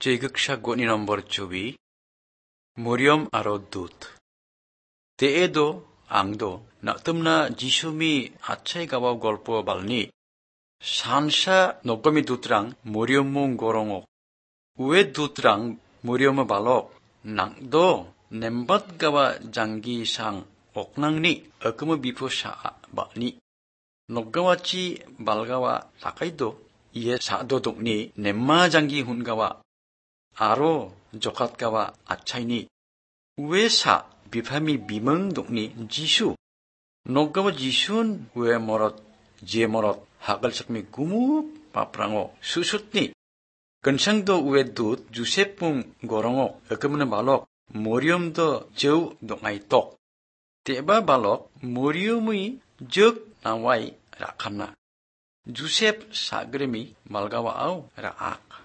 Jaigaksa goni nomor 24 Muriom aro dut. Teedo angdo naktumna Jisumi achai gawaw golpo balni 산샤 노거미 두트랑 모리엄몽 고롱옥 우에 두트랑 모리엄마 발옥 낭도 냄밭가와 장기상 옥낭니 어금어 비포사 바니 녹가와치 발가와 사카이도 이에 사도독니 넴마 장기 훈가와 아로 조갓가와 아차이니 우에사 비파미 비멍독니 지수 녹가와 지수는 우에 모럿 지에 모럿 하갈삭미 구무 파프랑오 수숫니 근상도 우에 둣 주세풍 고롱오 어금는 발록 모리엄도 저 동아이똑 테바 발록 모리엄의 적 나와이 라칸나 주셉 사그레미 말가와 아우 라악